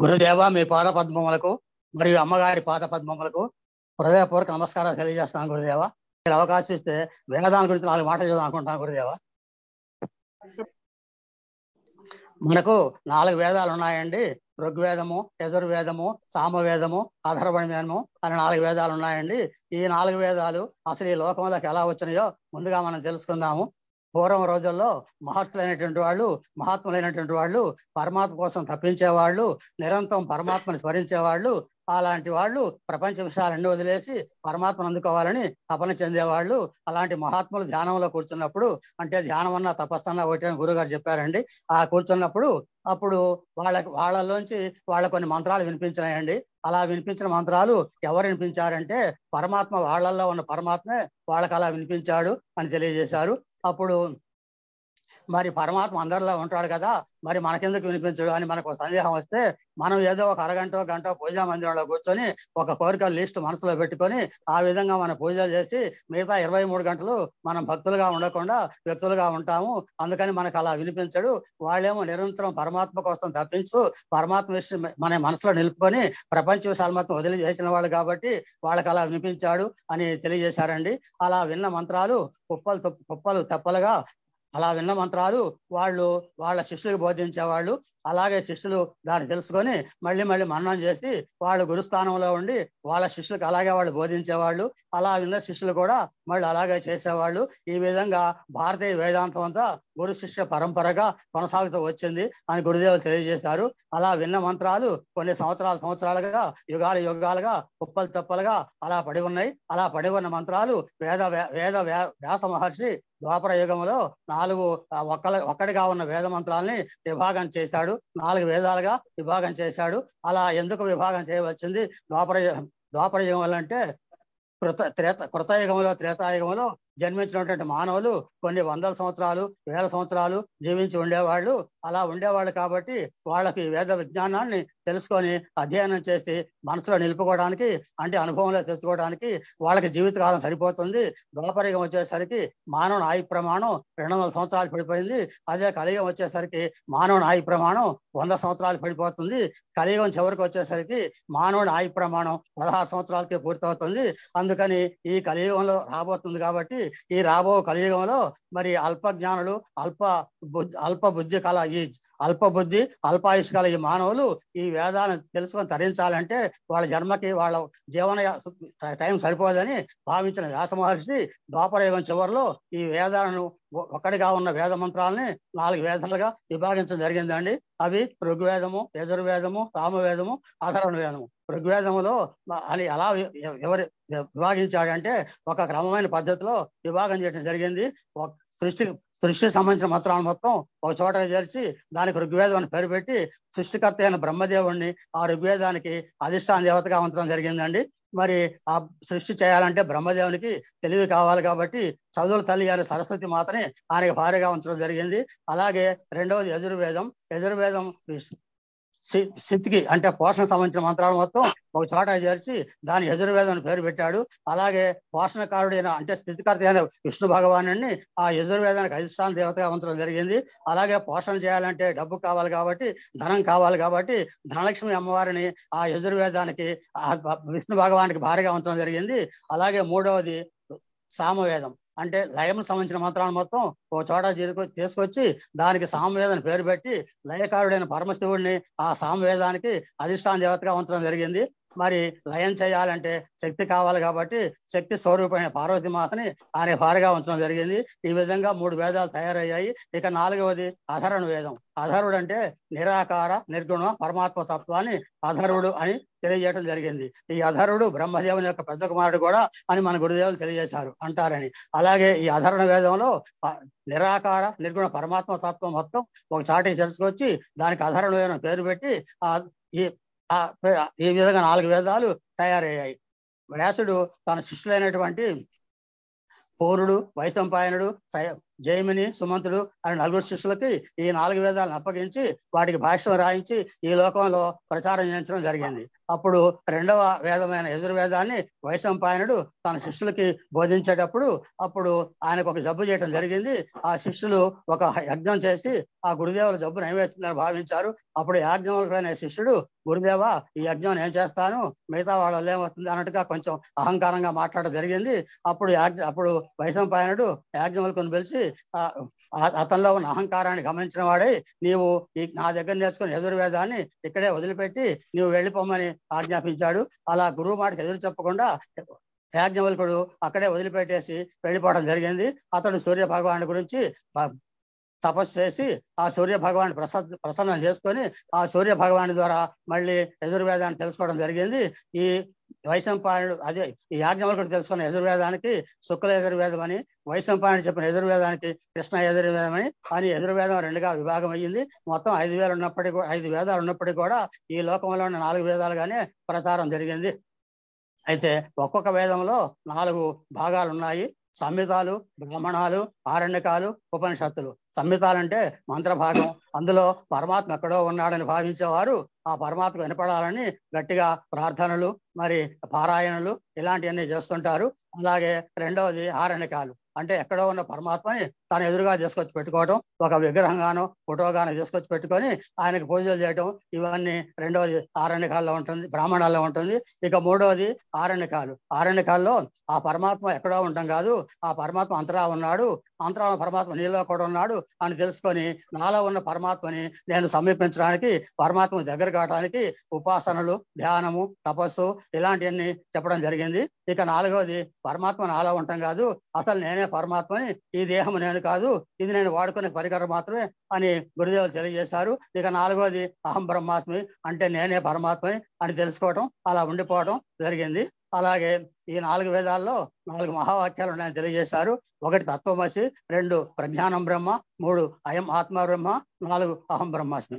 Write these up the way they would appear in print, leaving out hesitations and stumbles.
గురుదేవ, మీ పాద పద్మములకు మరియు అమ్మగారి పాద పద్మములకు హృదయపూర్వక నమస్కారాలు తెలియజేస్తాను గురుదేవ. మీరు అవకాశం ఇస్తే వేదాల గురించి 4 మాటలు చదువు అనుకుంటాను గురుదేవ. మనకు 4 వేదాలు ఉన్నాయండి. ఋగ్వేదము, యజుర్వేదము, సామవేదము, అథర్వణవేదము అని 4 వేదాలు ఉన్నాయండి. ఈ 4 వేదాలు అసలు ఈ లోకంలోకి ఎలా వచ్చినాయో ముందుగా మనం తెలుసుకుందాము. పూర్వం రోజుల్లో మహాత్ములైనటువంటి వాళ్ళు పరమాత్మ కోసం తప్పించేవాళ్ళు, నిరంతరం పరమాత్మని స్మరించేవాళ్ళు. అలాంటి వాళ్ళు ప్రపంచ విషయాలన్నీ వదిలేసి పరమాత్మను అందుకోవాలని తపన చెందేవాళ్ళు. అలాంటి మహాత్ములు ధ్యానంలో కూర్చున్నప్పుడు, అంటే ధ్యానం అన్న తపస్సన్న ఒకటి అని గురుగారు చెప్పారండి. ఆ కూర్చున్నప్పుడు అప్పుడు వాళ్ళలోంచి కొన్ని మంత్రాలు వినిపించినాయండి. అలా వినిపించిన మంత్రాలు ఎవరు వినిపించారంటే పరమాత్మ, వాళ్ళల్లో ఉన్న పరమాత్మే వాళ్ళకి అలా వినిపించాడు అని తెలియజేశారు. అప్పుడు మరి పరమాత్మ అందరిలో ఉంటాడు కదా, మరి మనకెందుకు వినిపించడు అని మనకు సందేహం వస్తే, మనం ఏదో ఒక గంట పూజా మందిరంలో కూర్చొని ఒక కోరిక లిస్ట్ మనసులో పెట్టుకొని ఆ విధంగా మనం పూజలు చేసి మిగతా 23 గంటలు మనం భక్తులుగా ఉండకుండా వ్యక్తులుగా ఉంటాము. అందుకని మనకు అలా వినిపించడు. వాళ్ళేమో నిరంతరం పరమాత్మ కోసం తప్పించు పరమాత్మ విషయం మన మనసులో నిలుపుకొని ప్రపంచ విషయాలు మొత్తం వదిలి చేసిన వాళ్ళు కాబట్టి వాళ్ళకి అలా వినిపించాడు అని తెలియజేశారండి. అలా విన్న మంత్రాలు కుప్పలు తెప్పలుగా అలా విన్న మంత్రాలు వాళ్ళ శిష్యులకు బోధించేవాళ్ళు. అలాగే శిష్యులు దాన్ని తెలుసుకొని మళ్ళీ మననం చేసి వాళ్ళు గురుస్థానంలో ఉండి వాళ్ళ శిష్యులకు అలాగే వాళ్ళు బోధించేవాళ్ళు. అలా విన్న శిష్యులు కూడా మళ్ళీ అలాగే చేసేవాళ్ళు. ఈ విధంగా భారతీయ వేదాంతం అంతా గురు శిష్య పరంపరగా కొనసాగుతూ వచ్చింది అని గురుదేవులు తెలియజేశారు. అలా విన్న మంత్రాలు కొన్ని సంవత్సరాలుగా యుగాలుగా కుప్పలు తెప్పలుగా అలా పడి ఉన్నాయి. అలా పడి ఉన్న మంత్రాలు వ్యాస మహర్షి ద్వాపర యుగంలో 4 ఒక్కడిగా ఉన్న వేద మంత్రాలని విభాగం చేశాడు. 4 వేదాలుగా విభాగం చేశాడు. అలా ఎందుకు విభాగం చేయవచ్చింది ద్వాపర యుగం అంటే కృతయుగంలో త్రేతాయుగంలో జన్మించినటువంటి మానవులు కొన్ని 100 సంవత్సరాలు 1000 సంవత్సరాలు జీవించి ఉండేవాళ్ళు. అలా ఉండేవాళ్ళు కాబట్టి వాళ్ళకి వేద విజ్ఞానాన్ని తెలుసుకొని అధ్యయనం చేసి మనసులో నిలుపుకోవడానికి, అంటే అనుభవంలో తెచ్చుకోవడానికి వాళ్ళకి జీవితకాలం సరిపోతుంది. ద్వాపరయుగం వచ్చేసరికి మానవుని ఆయు ప్రమాణం 200 సంవత్సరాలు పడిపోయింది. అదే కలియుగం వచ్చేసరికి మానవుని ఆయు ప్రమాణం 100 సంవత్సరాలు పడిపోతుంది. కలియుగం చివరికి వచ్చేసరికి మానవుని ఆయు ప్రమాణం 16 సంవత్సరాలకే పూర్తవుతుంది. అందుకని ఈ కలియుగంలో రాబోతుంది కాబట్టి ఈ రాబో కలియుగంలో మరి అల్పజ్ఞానులు, అల్పాయుష్ కల ఈ మానవులు ఈ వేదాలను తెలుసుకొని తరించాలంటే వాళ్ళ జన్మకి వాళ్ళ జీవన టైం సరిపోదని భావించిన వ్యాస మహర్షి ద్వాపరయుగం చివరిలో ఈ వేదాలను ఒక్కడిగా ఉన్న వేద మంత్రాలని 4 వేదాలుగా విభాగించడం జరిగిందండి. అవి ఋగ్వేదము, యజుర్వేదము, సామవేదము, అథర్వణ వేదము. ఋగ్వేదములో అని ఎలా ఎవరు విభాగించాడంటే ఒక క్రమమైన పద్ధతిలో విభాగం చేయడం జరిగింది. సృష్టికి సంబంధించిన మంత్రాలు మొత్తం ఒక చోట చేర్చి దానికి ఋగ్వేదం అని పేరు పెట్టి సృష్టికర్త అయిన బ్రహ్మదేవుణ్ణి ఆ ఋగ్వేదానికి అధిష్టాన దేవతగా ఉంచడం జరిగిందండి. మరి ఆ సృష్టి చేయాలంటే బ్రహ్మదేవునికి తెలివి కావాలి కాబట్టి చదువుల తల్లి గారి సరస్వతి మాతని ఆయనకి భార్యగా ఉంచడం జరిగింది. అలాగే రెండవది యజుర్వేదం స్థితికి అంటే పోషణ సంబంధించిన మంత్రాలు మొత్తం ఒక చోట చేర్చి దాని యజుర్వేదం పేరు పెట్టాడు. అలాగే పోషణకారుడైన అంటే స్థితికర్త అయిన విష్ణు భగవాను ఆ యజుర్వేదానికి అధిష్టాన దేవతగా ఉంచడం జరిగింది. అలాగే పోషణ చేయాలంటే డబ్బు కావాలి కాబట్టి, ధనం కావాలి కాబట్టి ధనలక్ష్మి అమ్మవారిని ఆ యజుర్వేదానికి విష్ణు భగవానికి భార్యగా ఉంచడం జరిగింది. అలాగే మూడవది సామవేదం అంటే లయముకు సంబంధించిన మంత్రాలు మొత్తం ఒక చోట తీసుకొచ్చి దానికి సామవేదాన్ని పేరు పెట్టి లయకారుడైన పరమశివుడిని ఆ సామవేదానికి అధిష్టాన దేవతగా ఉంచడం జరిగింది. మరి లయం చేయాలంటే శక్తి కావాలి కాబట్టి శక్తి స్వరూపమైన పార్వతీమాతని ఆయన భార్యగా ఉంచడం జరిగింది. ఈ విధంగా 3 వేదాలు తయారయ్యాయి. ఇక 4వది అధర్వణ వేదం. అధర్వుడు అంటే నిరాకార నిర్గుణ పరమాత్మ తత్వాన్ని అధర్వుడు అని తెలియజేయడం జరిగింది. ఈ అధర్వుడు బ్రహ్మదేవుని యొక్క పెద్ద కుమారుడు కూడా అని మన గురుదేవులు తెలియజేశారు అంటారని. అలాగే ఈ అధర్వణ వేదంలో నిరాకార నిర్గుణ పరమాత్మ తత్వం మొత్తం ఒక చాటికి తెలుసుకొచ్చి దానికి అధర్వణ వేదం పేరు పెట్టి ఈ విధంగా 4 వేదాలు తయారయ్యాయి. వ్యాసుడు తన శిష్యులైనటువంటి పౌరుడు, వైశంపాయనుడు, జైమిని, సుమంతుడు అనే 4 శిష్యులకి ఈ 4 వేదాలను అప్పగించి వాటికి భాష్యం రాయించి ఈ లోకంలో ప్రచారం చేయించడం జరిగింది. అప్పుడు రెండవ వేదమైన యజుర్వేదాన్ని వైశంపాయనుడు తన శిష్యులకి బోధించేటప్పుడు అప్పుడు ఆయనకు ఒక జబ్బు చేయడం జరిగింది. ఆ శిష్యులు ఒక యజ్ఞం చేసి ఆ గురుదేవుల జబ్బు నయమవుతుందని భావించారు. అప్పుడు యాజ్ఞవల్కుడు అనే శిష్యుడు, గురుదేవ ఈ యజ్ఞం నేను చేస్తాను, మిగతా వాళ్ళు ఏమవుతుంది అన్నట్టుగా కొంచెం అహంకారంగా మాట్లాడడం జరిగింది. అప్పుడు వైశంపాయనుడు యాజ్ఞవల్కుని పిలిచి అతనిలో ఉన్న అహంకారాన్ని గమనించిన వాడే, నీవు నా దగ్గర నేర్చుకుని యజుర్వేదాన్ని ఇక్కడే వదిలిపెట్టి నీవు వెళ్ళిపోమని ఆజ్ఞాపించాడు. అలా గురువు మాటకి ఎదురు చెప్పకుండా యాజ్ఞవల్కుడు అక్కడే వదిలిపెట్టేసి వెళ్ళిపోవడం జరిగింది. అతడు సూర్య భగవానుడి గురించి తపస్సు చేసి ఆ సూర్య భగవాన్ ప్రసన్నం చేసుకొని ఆ సూర్య భగవాని ద్వారా మళ్ళీ యజుర్వేదాన్ని తెలుసుకోవడం జరిగింది. ఈ వైశంపాయనుడు అదే ఈ యాజ్ఞవల్కుడు తెలుసుకున్న యజుర్వేదానికి శుక్ల యజుర్వేదం అని, వైశంపాయనుడు చెప్పిన యజుర్వేదానికి కృష్ణ యజుర్వేదం అని యజుర్వేదం రెండుగా విభాగం అయ్యింది. మొత్తం 5 వేదాలు ఉన్నప్పటికీ కూడా ఈ లోకంలో ఉన్న 4 వేదాలుగానే ప్రచారం జరిగింది. అయితే ఒక్కొక్క వేదంలో 4 భాగాలు ఉన్నాయి. సంహితాలు, బ్రాహ్మణాలు, ఆరణ్యకాలు, ఉపనిషత్తులు. సంహితాలంటే మంత్రభాగం. అందులో పరమాత్మ ఎక్కడో ఉన్నాడని భావించేవారు ఆ పరమాత్మ వినపడాలని గట్టిగా ప్రార్థనలు, మరి పారాయణలు ఇలాంటివన్నీ చేస్తుంటారు. అలాగే రెండవది ఆరణ్యకాలు, అంటే ఎక్కడో ఉన్న పరమాత్మని తను ఎదురుగా తీసుకొచ్చి పెట్టుకోవటం, ఒక విగ్రహంగానో ఫోటోగానో తీసుకొచ్చి పెట్టుకొని ఆయనకు పూజలు చేయటం, ఇవన్నీ రెండవది ఆరణ్యకాల్లో ఉంటుంది, బ్రాహ్మణాల్లో ఉంటుంది. ఇక మూడవది ఆరణ్యకాల్లో ఆ పరమాత్మ ఎక్కడో ఉండటం కాదు, ఆ పరమాత్మ అంతరా ఉన్నాడు, అంతరా ఉన్న పరమాత్మ నీలో కూడా ఉన్నాడు అని తెలుసుకొని నాలో ఉన్న పరమాత్మని నేను సమీపించడానికి, పరమాత్మ దగ్గర కావడానికి ఉపాసనలు, ధ్యానము, తపస్సు ఇలాంటివన్నీ చెప్పడం జరిగింది. ఇక నాలుగవది పరమాత్మ నాలో ఉండటం కాదు, అసలు నేనే పరమాత్మని, ఈ దేహం నేను కాదు, ఇది నేను వాడుకునే పరికరం మాత్రమే అని గురుదేవులు తెలియజేశారు. ఇక నాలుగవది అహం బ్రహ్మాస్మి, అంటే నేనే పరమాత్మని అని తెలుసుకోవటం, అలా ఉండిపోవటం జరిగింది. అలాగే ఈ 4 వేదాల్లో 4 మహావాక్యాలు ఉన్నాయని తెలియజేశారు. 1 తత్వమసి, 2 ప్రజ్ఞానం బ్రహ్మ, 3 అయం ఆత్మ బ్రహ్మ, 4 అహం బ్రహ్మాస్మి.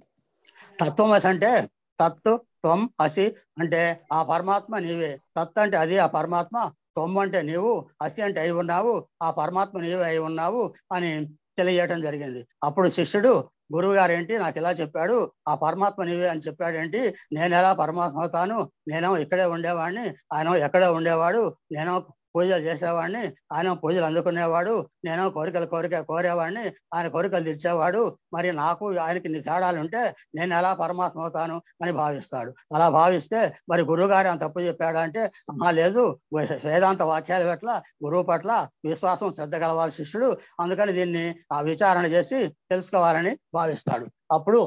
తత్వమసి అంటే తత్ త్వం అసి, అంటే ఆ పరమాత్మ నీవే. తత్ అంటే అది ఆ పరమాత్మ, త్వం అంటే నీవు, అసి అంటే అయి ఉన్నావు, ఆ పరమాత్మ నీవే అయి ఉన్నావు అని తెలియజేయటం జరిగింది. అప్పుడు శిష్యుడు, గురువు గారు ఏంటి నాకు ఇలా చెప్పాడు, ఆ పరమాత్మ నీవే అని చెప్పాడేంటి, నేను ఎలా పరమాత్మ అవుతాను, నేనేమో ఇక్కడే ఉండేవాడిని, ఆయన ఎక్కడే ఉండేవాడు, నేను పూజలు చేసేవాడిని, ఆయన పూజలు అందుకునేవాడు, నేను కోరేవాడిని, ఆయన కోరికలు తీర్చేవాడు, మరి నాకు ఆయనకి ఇన్ని తేడాలు ఉంటే నేను ఎలా పరమాత్మ అవుతాను అని భావిస్తాడు. అలా భావిస్తే మరి గురువు గారు అంత తప్పు చెప్పాడు అంటే, లేదు, వేదాంత వాక్యాల పట్ల గురువు పట్ల విశ్వాసం శ్రద్ధ కలవాలి శిష్యుడు, అందుకని దీన్ని ఆ విచారణ చేసి తెలుసుకోవాలని భావిస్తాడు. అప్పుడు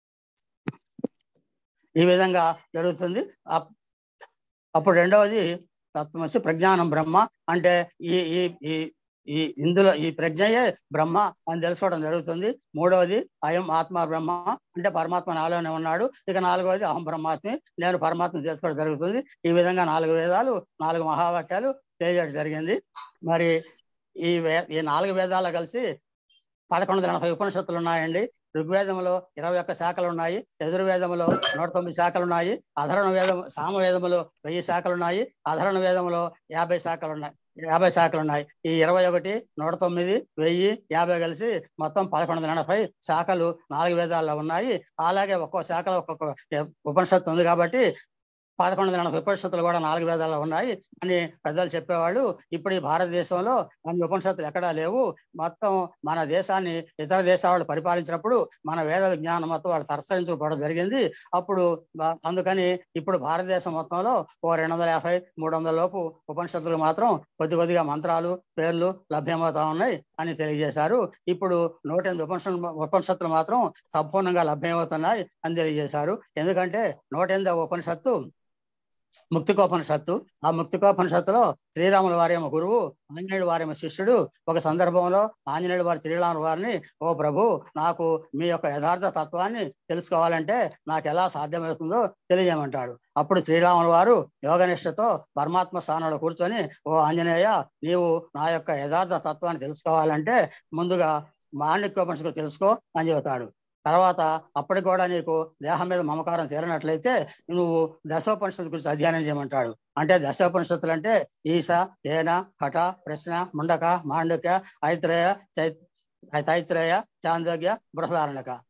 ఈ విధంగా జరుగుతుంది. అప్పుడు రెండవది తత్వం వచ్చి ప్రజ్ఞానం బ్రహ్మ, అంటే ఈ ఈ ఈ ఈ ఇందులో ఈ ప్రజ్ఞయే బ్రహ్మ అని తెలుసుకోవడం జరుగుతుంది. మూడవది అయం ఆత్మ బ్రహ్మ, అంటే పరమాత్మ నాలోనే ఉన్నాడు. ఇక నాలుగవది అహం బ్రహ్మాస్మి, నేను పరమాత్మ తెలుసుకోవడం జరుగుతుంది. ఈ విధంగా 4 వేదాలు 4 మహావాక్యాలు తెలియజేయడం జరిగింది. మరి ఈ 4 వేదాలు కలిసి 1180 ఉపనిషత్తులు ఉన్నాయండి. ఋగ్వేదంలో 21 శాఖలు ఉన్నాయి, యజుర్వేదంలో 109 శాఖలు ఉన్నాయి, అధర్వణ వేదం సామవేదములో 1000 శాఖలు ఉన్నాయి, అధర్వణ వేదంలో 50 శాఖలు ఉన్నాయి. ఈ 21, 109, 1000, 50 కలిసి మొత్తం 1180 శాఖలు 4 వేదాల్లో ఉన్నాయి. అలాగే ఒక్కో శాఖలో ఒక్కొక్క ఉపనిషత్తు ఉంది కాబట్టి 1180 ఉపనిషత్తులు కూడా 4 వేదాల్లో ఉన్నాయి అని పెద్దలు చెప్పేవాళ్ళు. ఇప్పుడు ఈ భారతదేశంలో అన్ని ఉపనిషత్తులు ఎక్కడా లేవు. మొత్తం మన దేశాన్ని ఇతర దేశాల వాళ్ళు పరిపాలించినప్పుడు మన వేద విజ్ఞానం మొత్తం వాళ్ళు తరస్కరించుకోవడం జరిగింది. అప్పుడు అందుకని ఇప్పుడు భారతదేశం మొత్తంలో 250-300 లోపు ఉపనిషత్తులు మాత్రం కొద్దిగా మంత్రాలు, పేర్లు లభ్యమవుతా ఉన్నాయి అని తెలియజేశారు. ఇప్పుడు 108 ఉపనిషత్తులు మాత్రం సంపూర్ణంగా లభ్యమవుతున్నాయి అని తెలియజేశారు. ఎందుకంటే 108వ ఉపనిషత్తు ముక్తికోపనిషత్తు. ఆ ముక్తికోపనిషత్తులో శ్రీరాముల వారేమో గురువు, ఆంజనేయుడు వారేమో శిష్యుడు. ఒక సందర్భంలో ఆంజనేయుడు వారి శ్రీరాముల వారిని, ఓ ప్రభు, నాకు మీ యొక్క యథార్థ తత్వాన్ని తెలుసుకోవాలంటే నాకు ఎలా సాధ్యమవుతుందో తెలియజేయమంటాడు. అప్పుడు శ్రీరాముల వారు యోగనిష్టతో పరమాత్మ స్థానంలో కూర్చొని, ఓ ఆంజనేయ, నీవు నా యొక్క యథార్థ తత్వాన్ని తెలుసుకోవాలంటే ముందుగా మాండలికోపనిషత్తు తెలుసుకో అని చెబుతాడు. తర్వాత అప్పటికి కూడా నీకు దేహం మీద మమకారం తీరనట్లయితే నువ్వు దశోపనిషత్తు గురించి అధ్యయనం చేయమంటాడు. అంటే దశోపనిషత్తులు అంటే ఈశ, ఏన, కట, ప్రశ్న, ముండక, మాండక, ఐత్రేయ, తైత్రేయ, చాందోగ్య, బృహదారణక.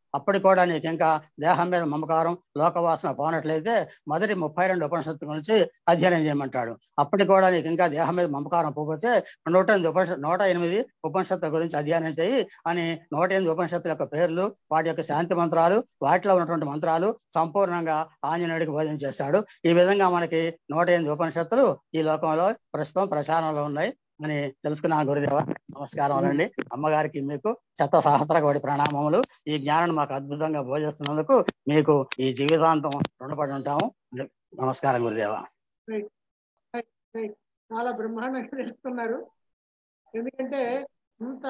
అప్పటికి కూడా నీకు ఇంకా దేహం మీద మమకారం లోకవాసన పోనట్లయితే మొదటి 32 ఉపనిషత్తు గురించి అధ్యయనం చేయమంటాడు. అప్పటికి కూడా నీకు ఇంకా దేహం మీద మమకారం పోతే 108 ఉపనిషత్తు గురించి అధ్యయనం చేయి అని 108 ఉపనిషత్తుల యొక్క పేర్లు, వాటి యొక్క శాంతి మంత్రాలు, వాటిలో ఉన్నటువంటి మంత్రాలు సంపూర్ణంగా ఆంజనేయుడికి బోధన చేశాడు. ఈ విధంగా మనకి 108 ఉపనిషత్తులు ఈ లోకంలో ప్రస్తుతం ప్రచారంలో ఉన్నాయి అని తెలుసుకున్నాను. గురుదేవ నమస్కారములండి. అమ్మగారికి మీకు సహస్ర కోటి ప్రణామములు. ఈ జ్ఞానాన్ని మాకు అద్భుతంగా బోధిస్తున్నందుకు మీకు ఈ జీవితాంతం రుణపడి ఉంటాము. నమస్కారం గురుదేవ. చాలా బ్రహ్మాండంగా తెలుసుకున్నారు. ఎందుకంటే ఇంత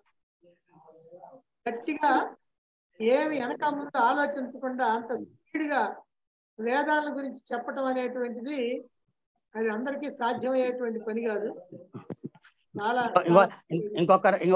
గట్టిగా ఏమి వెనక ముందు ఆలోచించకుండా అంత స్పీడ్గా వేదాల గురించి చెప్పటం అనేటువంటిది అది అందరికీ సాధ్యమయ్యేటువంటి పని కాదు. చాలా ఇంకొక